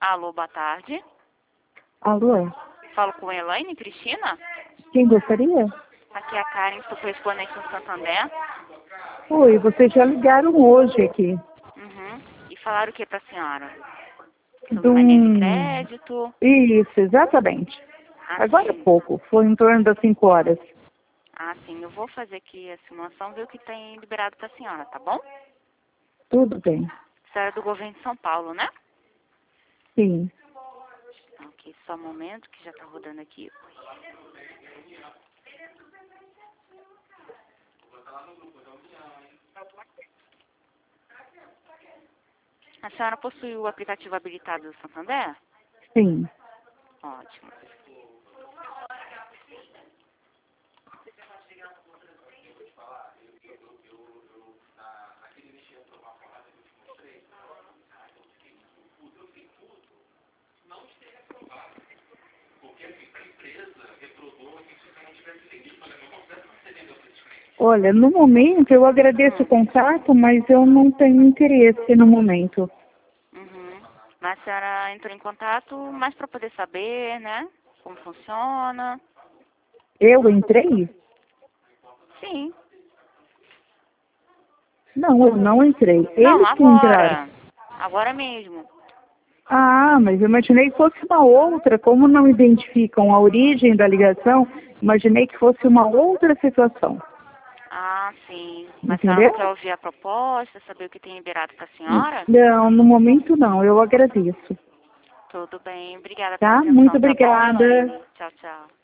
Alô, boa tarde. Alô? Falo com Elaine Cristina? Quem gostaria? Aqui é a Karen, sou correspondente no Santander. Oi, vocês já ligaram hoje aqui. Uhum. E falaram o que para a senhora? De Sobre uma linha de um... crédito? Isso, exatamente. Ah, Agora há sim. pouco, foi em torno das 5 horas. Ah, sim. Eu vou fazer aqui a simulação, ver o que tem liberado para a senhora, tá bom? Tudo bem. A senhora é do governo de São Paulo, né? Sim. Ok, só um momento que já está rodando aqui. A senhora possui o aplicativo habilitado do Santander? Sim. Ótimo. Olha, no momento eu agradeço o contato, mas eu não tenho interesse no momento. Uhum. Mas a senhora entrou em contato mais para poder saber, né? Como funciona. Eu entrei? Sim. Não, eu não entrei. Não, Eles que entraram. agora. Agora mesmo. Ah, mas eu imaginei que fosse uma outra. Como não identificam a origem da ligação, imaginei que fosse uma outra situação. Ah, sim. Mas a senhora não Entendeu? quer ouvir a proposta, saber o que tem liberado para a senhora? Não, no momento não. Eu agradeço. Tudo bem. Obrigada pela Tá? atenção. Muito Tá bom, obrigada. Elaine? Tchau, tchau.